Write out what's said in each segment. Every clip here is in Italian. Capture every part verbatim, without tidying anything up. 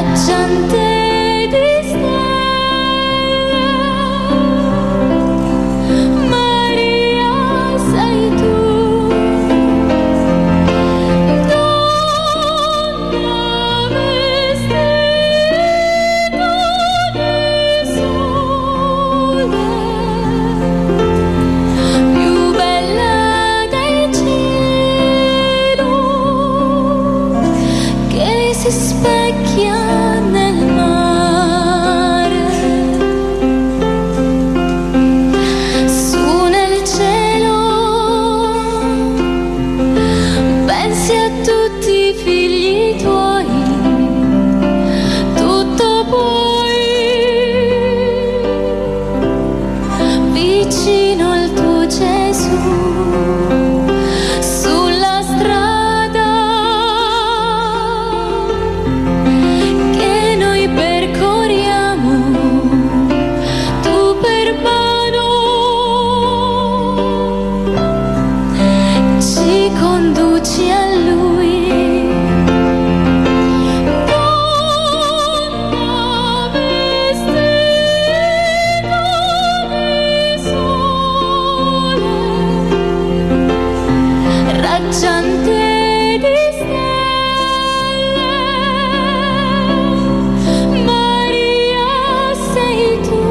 raggiante di stelle, Maria sei tu, donna vestita di sole, più bella del cielo che si specchia nel mare. Su nel cielo pensi a tutti i figli tuoi, tutto poi vicino al tuo Gesù. Sulla strada che noi percorriamo, tu per mano ci conduci a Lui. Donna vestita di sole, raggiante di stelle, Maria sei tu,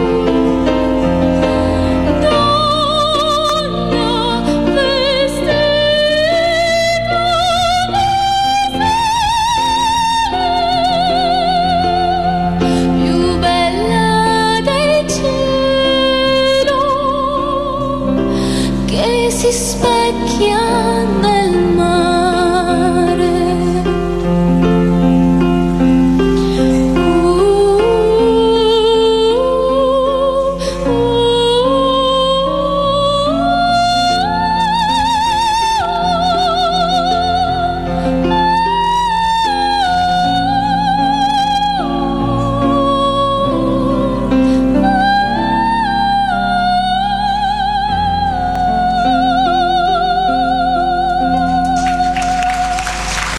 donna vestita di sole, più bella del cielo che si specchia nel mare.